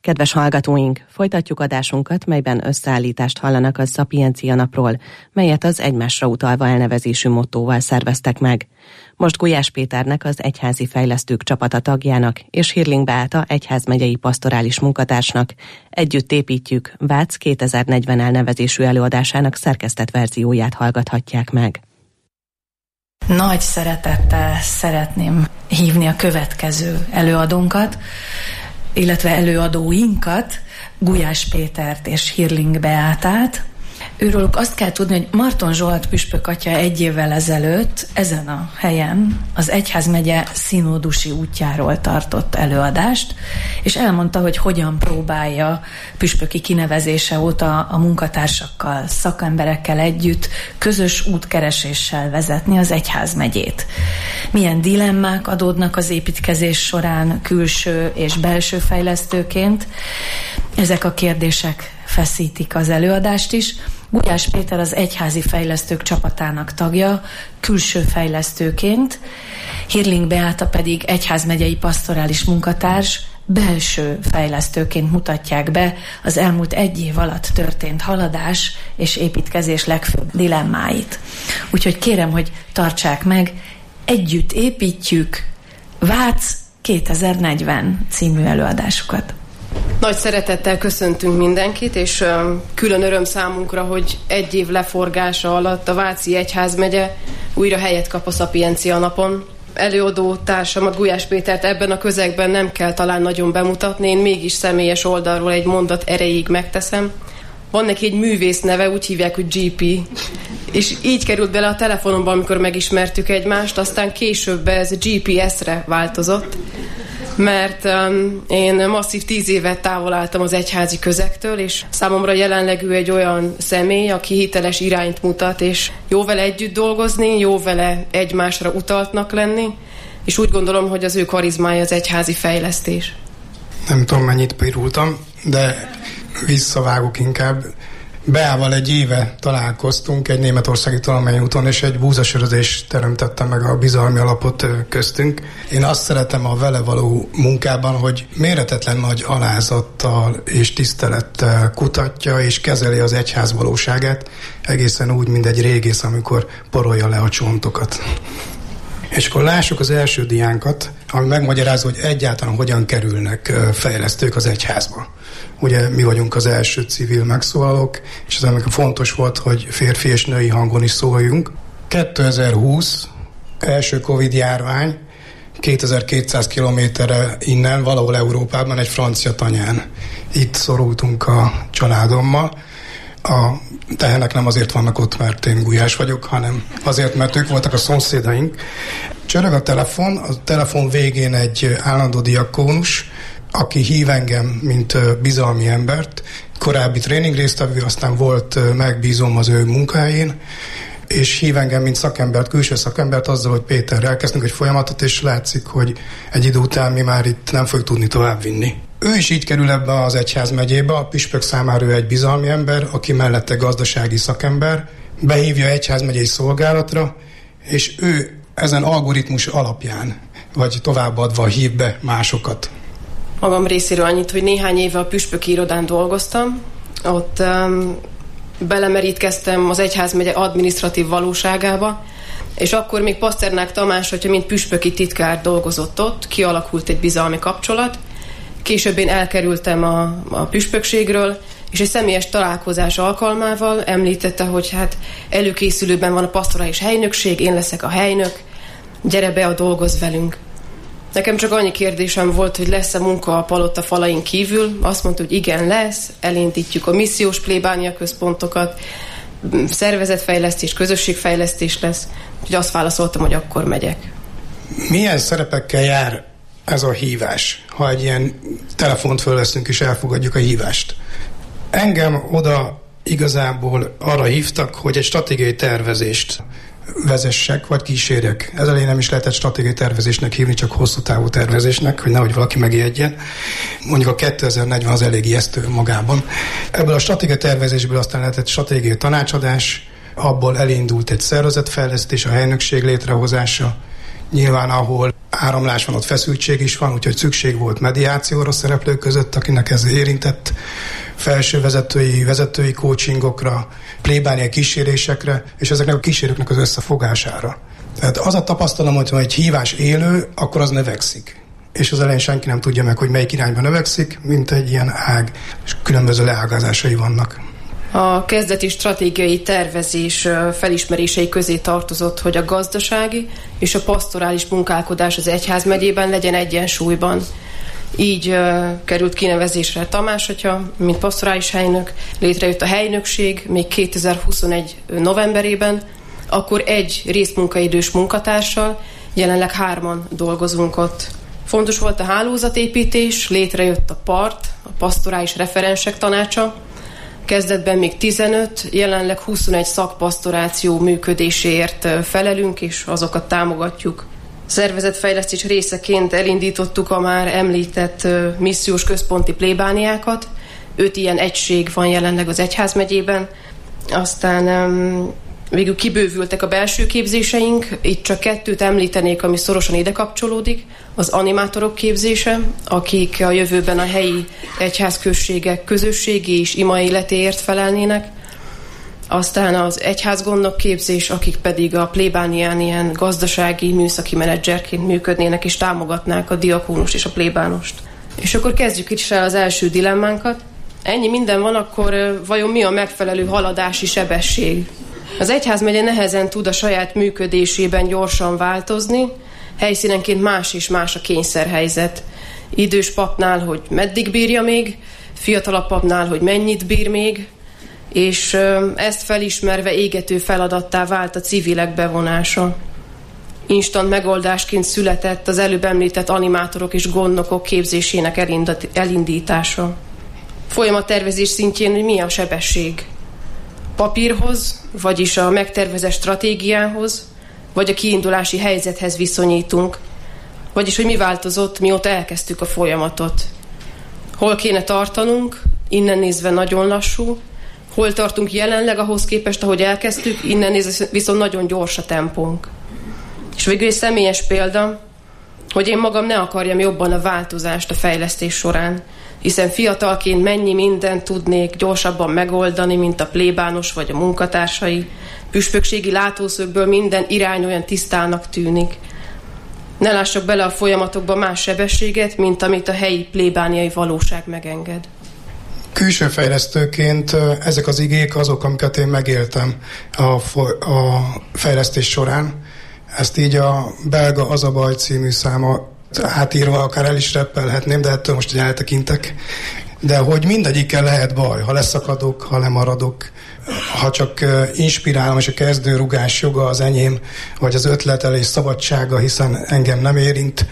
E: Kedves hallgatóink, folytatjuk adásunkat, melyben összeállítást hallanak a Szapiencia napról, melyet az egymásra utalva elnevezésű mottóval szerveztek meg. Most Gulyás Péternek, az egyházi fejlesztők csapata tagjának és Hirling Beáta egyházmegyei pastorális munkatársnak együtt építjük Vác kétezer-negyven elnevezésű előadásának szerkesztett verzióját hallgathatják meg.
F: Nagy szeretettel szeretném hívni a következő előadónkat, illetve előadóinkat, Gulyás Pétert és Hirling Beátát. Őróluk azt kell tudni, hogy Marton Zsolt püspök atya egy évvel ezelőtt ezen a helyen az egyházmegye színódusi útjáról tartott előadást, és elmondta, hogy hogyan próbálja püspöki kinevezése óta a munkatársakkal, szakemberekkel együtt közös útkereséssel vezetni az egyházmegyét. Milyen dilemmák adódnak az építkezés során külső és belső fejlesztőként. Ezek a kérdések feszítik az előadást is. Gulyás Péter az egyházi fejlesztők csapatának tagja, külső fejlesztőként, Hirling Beáta pedig egyházmegyei pastorális munkatárs, belső fejlesztőként mutatják be az elmúlt egy év alatt történt haladás és építkezés legfőbb dilemmáit. Úgyhogy kérem, hogy tartsák meg, Együtt építjük Vác kétezer-negyven című előadásukat.
J: Nagy szeretettel köszöntünk mindenkit, és külön öröm számunkra, hogy egy év leforgása alatt a Váci Egyházmegye újra helyet kap a Szapiencia napon. Előadó társamat, Gulyás Pétert ebben a közegben nem kell talán nagyon bemutatni, én mégis személyes oldalról egy mondat erejéig megteszem. Van neki egy művész neve, úgy hívják, hogy gé pé, és így került bele a telefonomba, amikor megismertük egymást, aztán később ez gé pé es-re változott, mert um, én masszív tíz évet távol álltam az egyházi közegtől, és számomra jelenleg ő egy olyan személy, aki hiteles irányt mutat, és jó vele együtt dolgozni, jó vele egymásra utaltnak lenni, és úgy gondolom, hogy az ő karizmája az egyházi fejlesztés.
K: Nem tudom, mennyit pirultam, de visszavágok inkább. Beával egy éve találkoztunk egy németországi tanulmányúton, és egy búzasörözés teremtette meg a bizalmi alapot köztünk. Én azt szeretem a vele való munkában, hogy méretetlen nagy alázattal és tisztelettel kutatja és kezeli az egyház valóságát, egészen úgy, mint egy régész, amikor porolja le a csontokat. És akkor lássuk az első diánkat, ami megmagyarázza, hogy egyáltalán hogyan kerülnek fejlesztők az egyházba. Ugye mi vagyunk az első civil megszólalók, és ez ennek fontos volt, hogy férfi és női hangon is szóljunk. kétezer-húsz, első Covid járvány, kétezer-kétszáz kilométerre innen, valahol Európában, egy francia tanyán. Itt szorultunk a családommal. A tehenek nem azért vannak ott, mert én Gulyás vagyok, hanem azért, mert ők voltak a szomszédaink. Csörög a telefon, a telefon végén egy állandó diakónus, aki hív engem, mint bizalmi embert, korábbi tréning résztvevő, aztán volt megbízom az ő munkahelyén, és hív engem, mint szakembert, külső szakembert azzal, hogy Péter, elkezdünk egy folyamatot, és látszik, hogy egy idő után mi már itt nem fogjuk tudni továbbvinni. Ő is így kerül ebbe az egyházmegyébe, a püspök számára ő egy bizalmi ember, aki mellette gazdasági szakember, behívja egyházmegyei szolgálatra, és ő ezen algoritmus alapján, vagy továbbadva hív be másokat.
J: Magam részéről annyit, hogy néhány éve a püspöki irodán dolgoztam, ott um, belemerítkeztem az egyházmegye adminisztratív valóságába, és akkor még Paszternák Tamás, hogyha mint püspöki titkár dolgozott ott, kialakult egy bizalmi kapcsolat. Később én elkerültem a, a püspökségről, és egy személyes találkozás alkalmával említette, hogy hát előkészülőben van a pastorális helynökség, én leszek a helynök, gyere be, a dolgozz velünk. Nekem csak annyi kérdésem volt, hogy lesz-e munka a palota falain kívül. Azt mondta, hogy igen, lesz, elindítjuk a missziós plébánia központokat, szervezetfejlesztés, közösségfejlesztés lesz. Úgyhogy azt válaszoltam, hogy akkor megyek.
K: Milyen szerepekkel jár ez a hívás, ha egy ilyen telefont fölveszünk és elfogadjuk a hívást? Engem oda igazából arra hívtak, hogy egy stratégiai tervezést vezessek, vagy kísérjek. Ez elején nem is lehetett stratégiai tervezésnek hívni, csak hosszú távú tervezésnek, hogy nehogy valaki megijedjen. Mondjuk a kétezer-negyven az elég ijesztő magában. Ebből a stratégiai tervezésből aztán lehetett stratégiai tanácsadás, abból elindult egy szervezetfejlesztés, a helynökség létrehozása, Nyilván, ahol áramlás van, ott feszültség is van, úgyhogy szükség volt mediációra szereplők között, akinek ez érintett, felső vezetői, vezetői coachingokra, plébániai kísérésekre, és ezeknek a kísérőknek az összefogására. Tehát az a tapasztalom, hogy egy hívás élő, akkor az növekszik. És az elején senki nem tudja meg, hogy melyik irányba növekszik, mint egy ilyen ág, és különböző leágazásai vannak.
J: A kezdeti stratégiai tervezés felismerései közé tartozott, hogy a gazdasági és a pastorális munkálkodás az egyházmegyében legyen egyensúlyban. Így uh, került kinevezésre Tamás atya, mint pastorális helynök, létrejött a helynökség még kétezer-huszonegy novemberében, akkor egy részmunkaidős munkatársal, jelenleg hárman dolgozunk ott. Fontos volt a hálózatépítés, létrejött a PART, a Pastorális Referensek Tanácsa, kezdetben még tizenöt, jelenleg huszonegy szakpasztoráció működéséért felelünk, és azokat támogatjuk. Szervezetfejlesztés részeként elindítottuk a már említett missziós központi plébániákat. Öt ilyen egység van jelenleg az egyházmegyében. Aztán um, végül kibővültek a belső képzéseink. Itt csak kettőt említenék, ami szorosan ide kapcsolódik. Az animátorok képzése, akik a jövőben a helyi egyházközségek közösségi és ima életéért felelnének. Aztán az egyházgondnok képzés, akik pedig a plébánián ilyen gazdasági, műszaki menedzserként működnének és támogatnák a diakónust és a plébánost. És akkor kezdjük is el az első dilemmánkat. Ennyi minden van, akkor vajon mi a megfelelő haladási sebesség? Az egyházmegye nehezen tud a saját működésében gyorsan változni, helyszínenként más és más a kényszerhelyzet. Idős papnál, hogy meddig bírja még, fiatalabb papnál, hogy mennyit bír még, és ezt felismerve égető feladattá vált a civilek bevonása. Instant megoldásként született az előbb említett animátorok és gondnokok képzésének elindítása. Folyamattervezés szintjén, hogy mi a sebesség? Papírhoz, vagyis a megtervezett stratégiához, vagy a kiindulási helyzethez viszonyítunk, vagyis hogy mi változott, mióta elkezdtük a folyamatot. Hol kéne tartanunk, innen nézve nagyon lassú, hol tartunk jelenleg ahhoz képest, ahogy elkezdtük, innen nézve viszont nagyon gyors a tempónk. És végül egy személyes példa, hogy én magam ne akarjam jobban a változást a fejlesztés során, hiszen fiatalként mennyi mindent tudnék gyorsabban megoldani, mint a plébános vagy a munkatársai. Püspökségi látószögből minden irány olyan tisztának tűnik. Ne lássak bele a folyamatokba más sebességet, mint amit a helyi plébániai valóság megenged.
K: Külső fejlesztőként ezek az igék azok, amiket én megéltem a, a fejlesztés során. Ezt így a Belga Az a baj című száma átírva akár el is reppelhetném, de ettől most eltekintek. De hogy mindegyikkel lehet baj, ha leszakadok, ha lemaradok, ha csak inspirálom, és a kezdőrugás joga az enyém, vagy az ötletelés szabadsága, hiszen engem nem érint.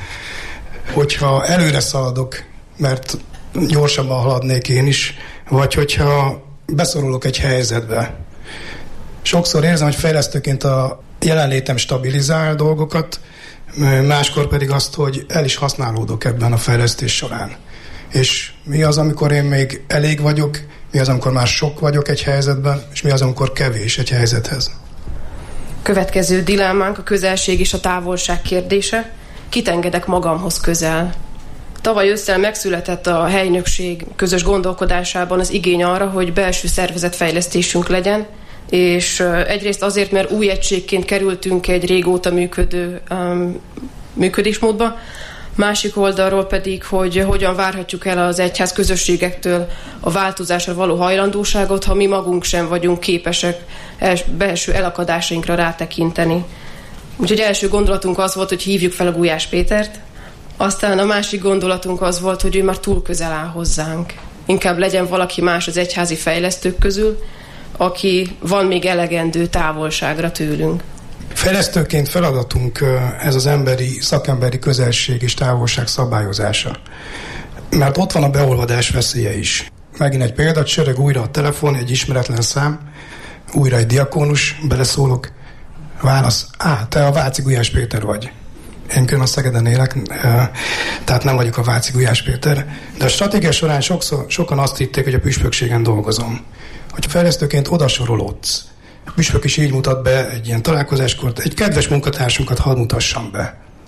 K: Hogyha előre szaladok, mert gyorsabban haladnék én is, vagy hogyha beszorulok egy helyzetbe. Sokszor érzem, hogy fejlesztőként a jelenlétem stabilizál dolgokat, máskor pedig azt, hogy el is használódok ebben a fejlesztés során. És mi az, amikor én még elég vagyok, mi az, amikor már sok vagyok egy helyzetben, és mi az, amikor kevés egy helyzethez.
J: Következő dilemmánk a közelség és a távolság kérdése. Kit engedek magamhoz közel? Tavaly ősszel megszületett a helynökség közös gondolkodásában az igény arra, hogy belső szervezetfejlesztésünk legyen, és egyrészt azért, mert új egységként kerültünk egy régóta működő um, működésmódba, másik oldalról pedig, hogy hogyan várhatjuk el az egyház közösségektől a változásra való hajlandóságot, ha mi magunk sem vagyunk képesek belső elakadásainkra rátekinteni. Úgyhogy első gondolatunk az volt, hogy hívjuk fel a Gulyás Pétert, aztán a másik gondolatunk az volt, hogy ő már túl közel áll hozzánk. Inkább legyen valaki más az egyházi fejlesztők közül, aki van még elegendő távolságra tőlünk.
K: Fejlesztőként feladatunk ez az emberi, szakemberi közelség és távolság szabályozása. Mert ott van a beolvadás veszélye is. Megint egy példa, csörög újra a telefon, egy ismeretlen szám, újra egy diakónus, beleszólok, válasz, á, te a Váci Gulyás Péter vagy. Én külön a Szegeden élek, tehát nem vagyok a Váci Gulyás Péter, de a stratégia során sokszor, sokan azt hitték, hogy a püspökségen dolgozom. Hogyha fejlesztőként odasorolódsz, a püspök is így mutat be egy ilyen találkozáskor, egy kedves munkatársunkat hadd mutassam be.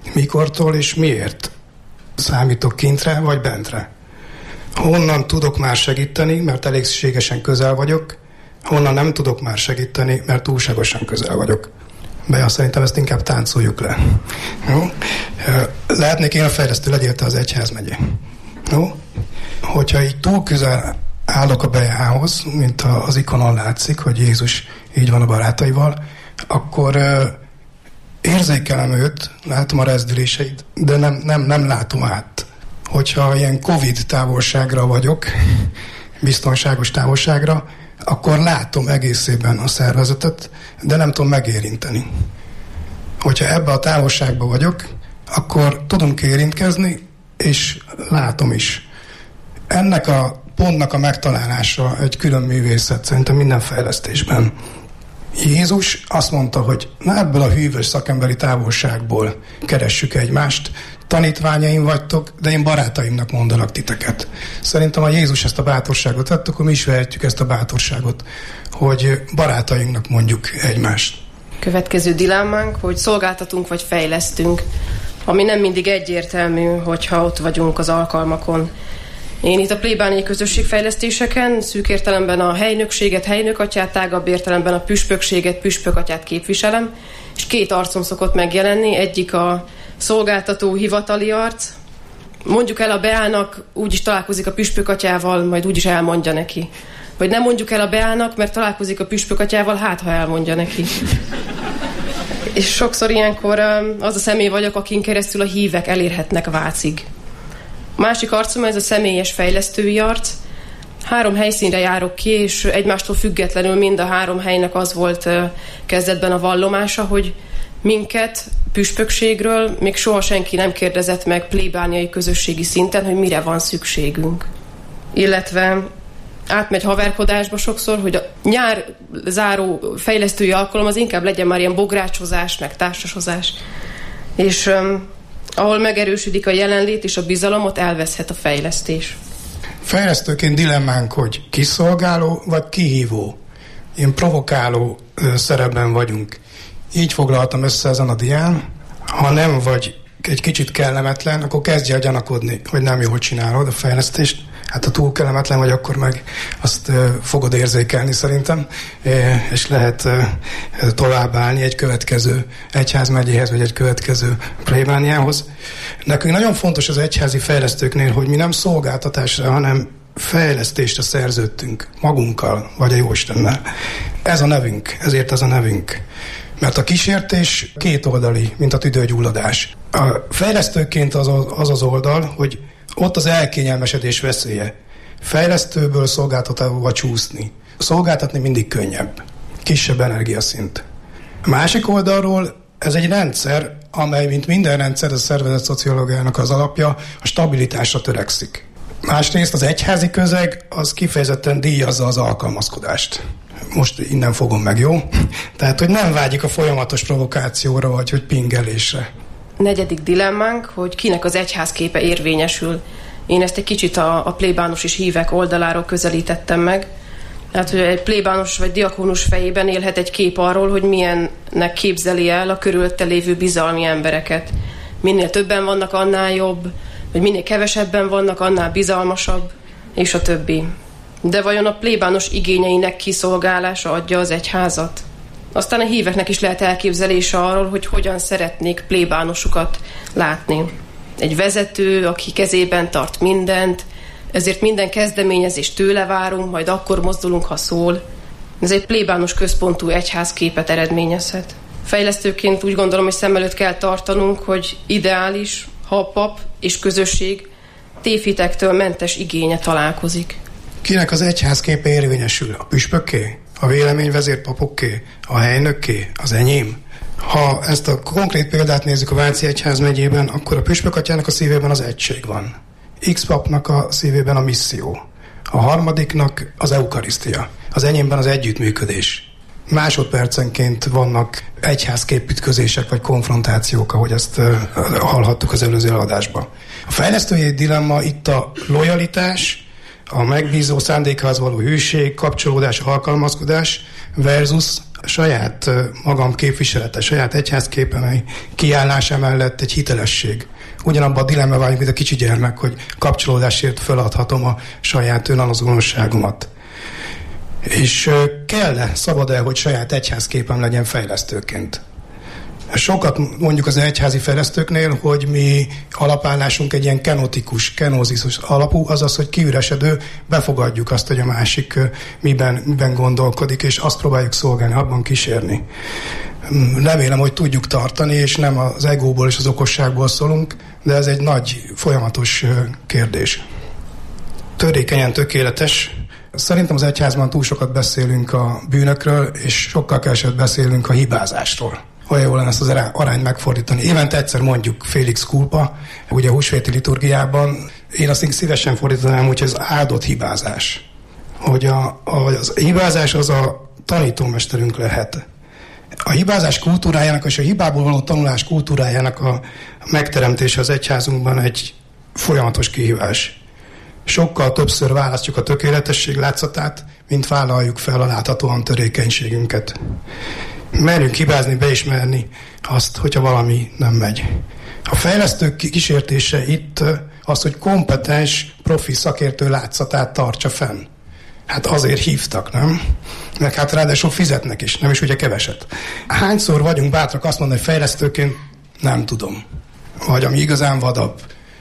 K: Mikortól és miért számítok kintre vagy bentre? Honnan tudok már segíteni, mert elégségesen közel vagyok, honnan nem tudok már segíteni, mert túlságosan közel vagyok. Be, szerintem ezt inkább táncoljuk le. Jó? Lehetnék én a fejlesztő, legyél te az egyházmegye. Jó? Hogyha így túl közel állok a bejához, mint az ikonon látszik, hogy Jézus így van a barátaival, akkor érzékelem őt, látom a rezdüléseit, de nem, nem, nem látom át. Hogyha ilyen Covid távolságra vagyok, biztonságos távolságra, akkor látom egészében a szervezetet, de nem tudom megérinteni. Hogyha ebbe a távolságba vagyok, akkor tudunk érintkezni, és látom is. Ennek a pontnak a megtalálása egy külön művészet, szerintem minden fejlesztésben. Jézus azt mondta, hogy na ebből a hűvös szakemberi távolságból keressük egymást, tanítványaim vagytok, de én barátaimnak mondanak titeket. Szerintem ha Jézus ezt a bátorságot vett, akkor mi is vehetjük ezt a bátorságot, hogy barátainknak mondjuk egymást.
J: Következő dilemánk, hogy szolgáltatunk vagy fejlesztünk, ami nem mindig egyértelmű, hogyha ott vagyunk az alkalmakon. Én itt a plébániai közösségfejlesztéseken szűk értelemben a helynökséget, helynökatyát, tágabb értelemben a püspökséget, püspökatyát képviselem, és két arcom szokott megjelenni, egyik a szolgáltató hivatali arc. Mondjuk el a beának, úgyis találkozik a püspökatyával, majd úgyis elmondja neki. Vagy nem mondjuk el a beának, mert találkozik a püspökatyával, hát ha elmondja neki. És sokszor ilyenkor az a személy vagyok, akin keresztül a hívek elérhetnek Vácig. A másik arcom, ez a személyes fejlesztői arc. Három helyszínre járok ki, és egymástól függetlenül mind a három helynek az volt kezdetben a vallomása, hogy minket püspökségről még soha senki nem kérdezett meg plébániai közösségi szinten, hogy mire van szükségünk. Illetve átmegy haverkodásba sokszor, hogy a nyár záró fejlesztői alkalom az inkább legyen már ilyen bográcsozás, meg társasozás. És um, ahol megerősödik a jelenlét és a bizalom, ott elveszhet a fejlesztés.
K: Fejlesztőként dilemmánk, hogy kiszolgáló vagy kihívó. Ilyen provokáló ö, szerepben vagyunk. Így foglaltam össze ezen a dián. Ha nem vagy egy kicsit kellemetlen, akkor kezdj el gyanakodni, hogy nem jól csinálod a fejlesztést. Hát ha túl kellemetlen vagy, akkor meg azt uh, fogod érzékelni szerintem, e, és lehet uh, továbbállni egy következő egyházmegyéhez, vagy egy következő plébániához. Nekünk nagyon fontos az egyházi fejlesztőknél, hogy mi nem szolgáltatásra, hanem fejlesztésre szerződtünk magunkkal, vagy a Jóistennel. Ez a nevünk, ezért ez a nevünk. Mert a kísértés kétoldali, mint a tüdőgyulladás. A fejlesztőként az az, az oldal, hogy ott az elkényelmesedés veszélye. Fejlesztőből szolgáltatóba csúszni. Szolgáltatni mindig könnyebb. Kisebb energiaszint. A másik oldalról ez egy rendszer, amely, mint minden rendszer, a szervezet szociológiának az alapja, a stabilitásra törekszik. Másrészt az egyházi közeg az kifejezetten díjazza az alkalmazkodást. Most innen fogom meg, jó? Tehát, hogy nem vágyik a folyamatos provokációra, vagy hogy pingelésre.
J: Negyedik dilemmánk, hogy kinek az egyházképe érvényesül. Én ezt egy kicsit a, a plébános és hívek oldaláról közelítettem meg. Hát, hogy egy plébános vagy diakónus fejében élhet egy kép arról, hogy milyennek képzeli el a körülötte lévő bizalmi embereket. Minél többen vannak, annál jobb, vagy minél kevesebben vannak, annál bizalmasabb, és a többi. De vajon a plébános igényeinek kiszolgálása adja az egyházat? Aztán a híveknek is lehet elképzelése arról, hogy hogyan szeretnék plébánosukat látni. Egy vezető, aki kezében tart mindent, ezért minden kezdeményezést tőle várunk, majd akkor mozdulunk, ha szól. Ez egy plébános központú egyházképet eredményezhet. Fejlesztőként úgy gondolom, hogy szem előtt kell tartanunk, hogy ideális, ha a pap és közösség tévhitektől mentes igénye találkozik.
K: Kinek az egyházképe érvényesül? A püspökké? A véleményvezérpapokké? A helynökké? Az enyém? Ha ezt a konkrét példát nézzük a Váci egyházmegyében, akkor a püspökatyának a szívében az egység van. X-papnak a szívében a misszió. A harmadiknak az eukarisztia. Az enyémben az együttműködés. Másodpercenként vannak egyházképütközések vagy konfrontációk, ahogy ezt uh, hallhattuk az előző adásban. A fejlesztői dilemma itt a lojalitás, a megbízó szándékhoz való hűség, kapcsolódás, alkalmazkodás versus saját magam képviselete, saját egyházképemei kiálllása mellett egy hitelesség. Ugyanabban a dilemma vagyunk, mint a kicsi gyermek, hogy kapcsolódásért feladhatom a saját önazonosságomat. És kell-e, szabad-e, hogy saját egyházképem legyen fejlesztőként? Sokat mondjuk az egyházi fejlesztőknél, hogy mi alapállásunk egy ilyen kenotikus, kenózisus alapú, azaz, hogy kiüresedő, befogadjuk azt, hogy a másik miben, miben gondolkodik, és azt próbáljuk szolgálni, abban kísérni. Remélem, hogy tudjuk tartani, és nem az egóból és az okosságból szólunk, de ez egy nagy, folyamatos kérdés. Törékenyen tökéletes. Szerintem az egyházban túl sokat beszélünk a bűnökről, és sokkal keveset beszélünk a hibázásról. Olyan jól lenne ezt az arányt megfordítani. Évente egyszer mondjuk Félix Culpa, ugye a húsvéti liturgiában. Én azt szívesen fordítanám, hogy ez áldott hibázás. Hogy a, a, az hibázás az a tanítómesterünk lehet. A hibázás kultúrájának és a hibából való tanulás kultúrájának a megteremtése az egyházunkban egy folyamatos kihívás. Sokkal többször választjuk a tökéletesség látszatát, mint vállaljuk fel a láthatóan törékenységünket. Merjünk hibázni, beismerni azt, hogyha valami nem megy. A fejlesztők kísértése itt az, hogy kompetens, profi szakértő látszatát tartsa fenn. Hát azért hívtak, nem? Meg hát ráadásul fizetnek is, nem is ugye keveset. Hányszor vagyunk bátrak azt mondani, hogy fejlesztőként nem tudom. Vagy ami igazán vadabb.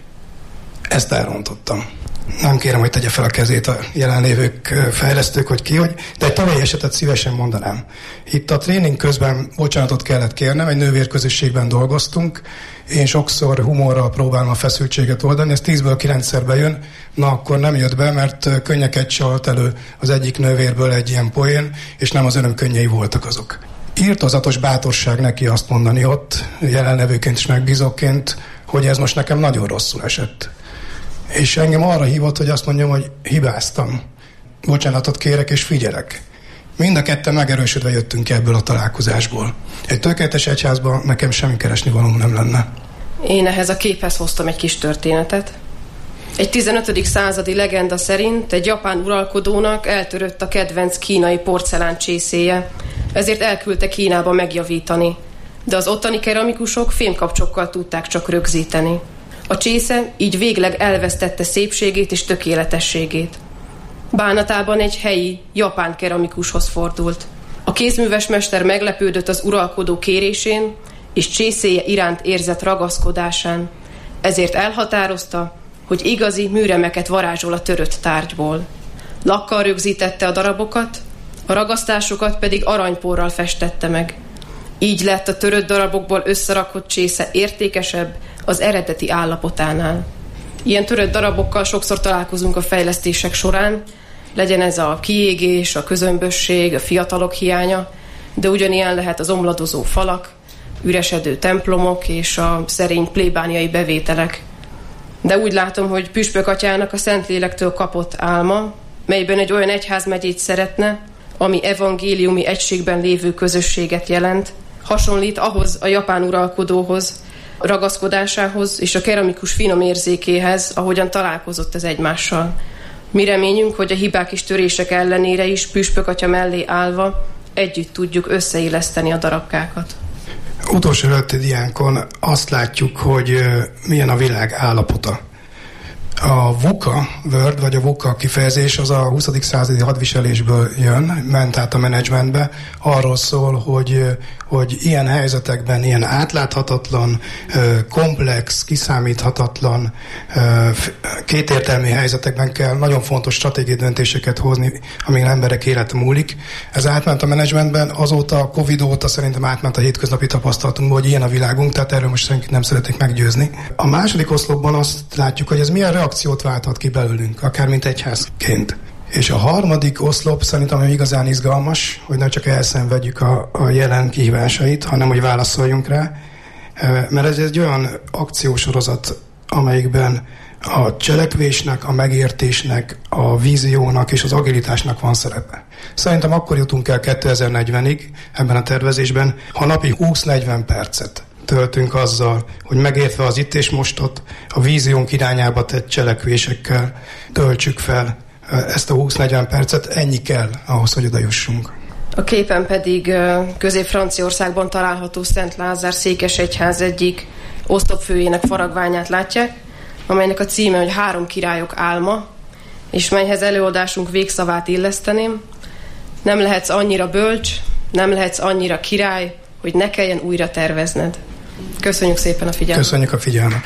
K: Ezt elrontottam. Nem kérem, hogy tegye fel a kezét a jelenlévők fejlesztők, hogy ki, hogy, de egy tavalyi esetet szívesen mondanám. Itt a tréning közben bocsánatot kellett kérnem, egy nővérközösségben dolgoztunk, én sokszor humorral próbálom a feszültséget oldani, ez tízből kilencszer bejön, na akkor nem jött be, mert könnyeket csalt elő az egyik nővérből egy ilyen poén, és nem az örömkönnyei voltak azok. Irtózatos bátorság neki azt mondani ott, jelenlevőként és megbízóként, hogy ez most nekem nagyon rosszul esett. És engem arra hívott, hogy azt mondjam, hogy hibáztam. Bocsánatot kérek és figyelek. Mind a ketten megerősödve jöttünk ebből a találkozásból. Egy tökéletes egyházban nekem semmi keresni valóm nem lenne.
J: Én ehhez a képhez hoztam egy kis történetet. Egy tizenötödik századi legenda szerint egy japán uralkodónak eltörött a kedvenc kínai porcelán csészéje, ezért elküldte Kínába megjavítani. De az ottani keramikusok fémkapcsokkal tudták csak rögzíteni. A csésze így végleg elvesztette szépségét és tökéletességét. Bánatában egy helyi, japán keramikushoz fordult. A kézműves mester meglepődött az uralkodó kérésén és csészéje iránt érzett ragaszkodásán. Ezért elhatározta, hogy igazi műremeket varázsol a törött tárgyból. Lakkal rögzítette a darabokat, a ragasztásokat pedig aranyporral festette meg. Így lett a törött darabokból összerakott csésze értékesebb az eredeti állapotánál. Ilyen törött darabokkal sokszor találkozunk a fejlesztések során, legyen ez a kiégés, a közömbösség, a fiatalok hiánya, de ugyanilyen lehet az omladozó falak, üresedő templomok és a szerény plébániai bevételek. De úgy látom, hogy Püspök atyának a Szentlélektől kapott álma, melyben egy olyan egyházmegyét szeretne, ami evangéliumi egységben lévő közösséget jelent, hasonlít ahhoz a japán uralkodóhoz, ragaszkodásához és a keramikus finom érzékéhez, ahogyan találkozott az egymással. Mi reményünk, hogy a hibák és törések ellenére is Püspök atya mellé állva együtt tudjuk összeilleszteni a darabkákat.
K: Utolsó előtti diánkon azt látjuk, hogy milyen a világ állapota. A VUCA word, vagy a VUCA kifejezés az a huszadik századi hadviselésből jön, ment át a menedzsmentbe, arról szól, hogy, hogy ilyen helyzetekben, ilyen átláthatatlan, komplex, kiszámíthatatlan, kétértelmű helyzetekben kell nagyon fontos stratégiai döntéseket hozni, amíg emberek élete múlik. Ez átment a menedzsmentben, azóta a Covid óta szerintem átment a hétköznapi tapasztalatunkba, hogy ilyen a világunk, tehát erről most senkit nem szeretnék meggyőzni. A második oszlopban azt látjuk, hogy ez milyen reakciót válthat ki belőlünk, akár mint egyházként. És a harmadik oszlop szerintem ami igazán izgalmas, hogy ne csak elszenvedjük a, a jelen kihívásait, hanem hogy válaszoljunk rá, mert ez egy olyan akciósorozat, amelyikben a cselekvésnek, a megértésnek, a víziónak és az agilitásnak van szerepe. Szerintem akkor jutunk el kétezer-negyvenig ebben a tervezésben, ha napi húsz-negyven percet töltünk azzal, hogy megértve az itt és mostot, a víziónk irányába tett cselekvésekkel töltsük fel ezt a húsz-negyven percet, ennyi kell ahhoz, hogy oda jussunk.
J: A képen pedig Közép-Franciaországban található Szent Lázár székesegyház egyik oszlopfőjének faragványát látják, amelynek a címe, hogy Három királyok álma, és melyhez előadásunk végszavát illeszteném. Nem lehetsz annyira bölcs, nem lehetsz annyira király, hogy ne kelljen újra tervezned. Köszönjük szépen a figyelmet.
K: Köszönjük a figyelmet.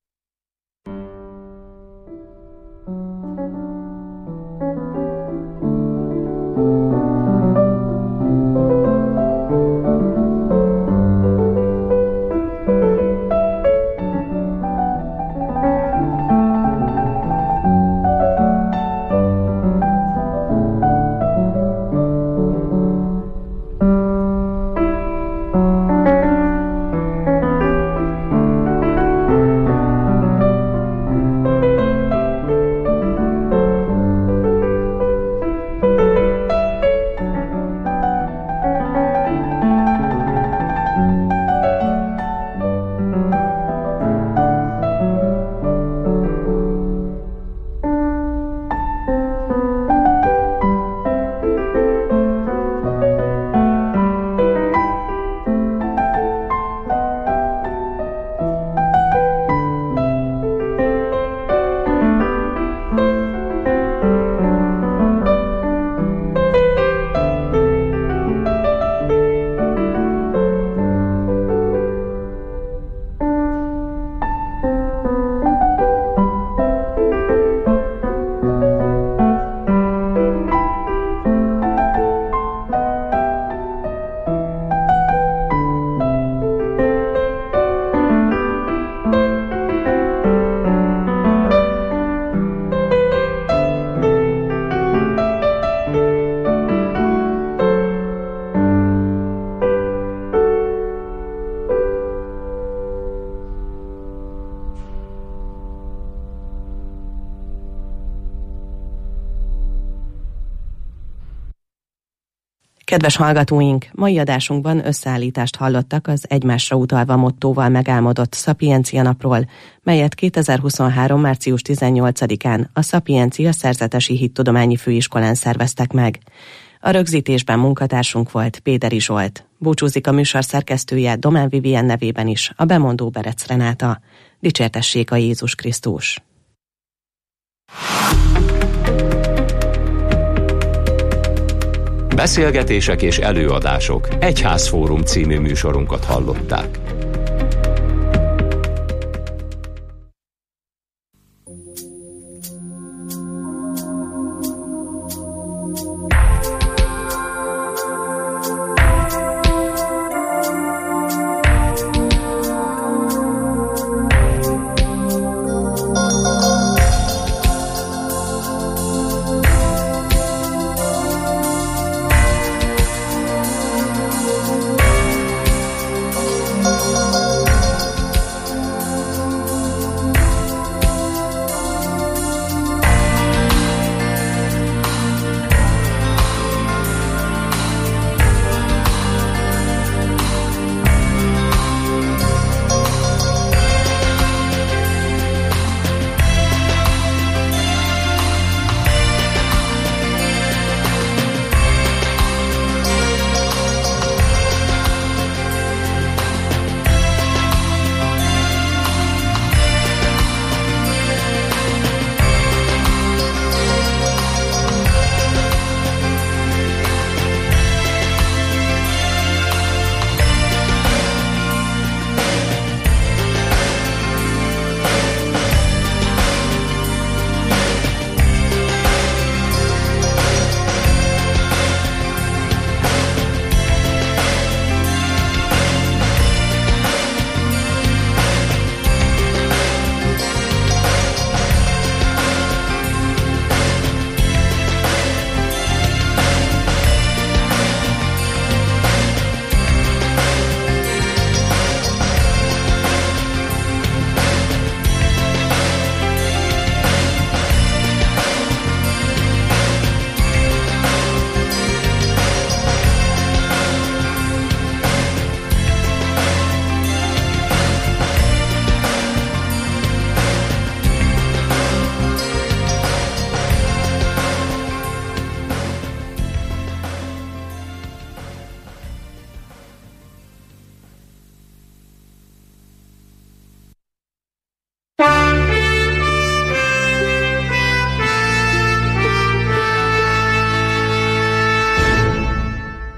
E: Kedves hallgatóink, mai adásunkban összeállítást hallottak az egymásra utalva mottóval megálmodott Szapiencia napról, melyet kétezer-huszonhárom. március tizennyolcadikán a Szapiencia Szerzetesi Hittudományi Főiskolán szerveztek meg. A rögzítésben munkatársunk volt Péderi Zsolt. Búcsúzik a műsor szerkesztője Domán Vivien nevében is, a bemondó Berec Renáta. Dicsértessék a Jézus Krisztus!
D: Beszélgetések és előadások Egyházfórum című műsorunkat hallották.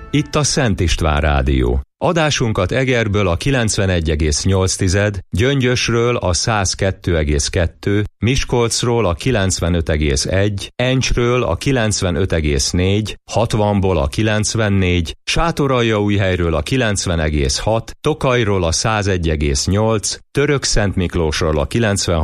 D: Itt a Szent István Rádió. Adásunkat Egerből a kilencvenegy egész nyolc, Gyöngyösről a száz kettő egész kettő, Miskolcról a kilencvenöt egész egy, Encsről a kilencvenöt egész négy, hatvanból a kilencvennégy, Sátoraljaújhelyről a kilencven egész hat, Tokajról a száz egy egész nyolc, Törökszentmiklósról a kilencvenhat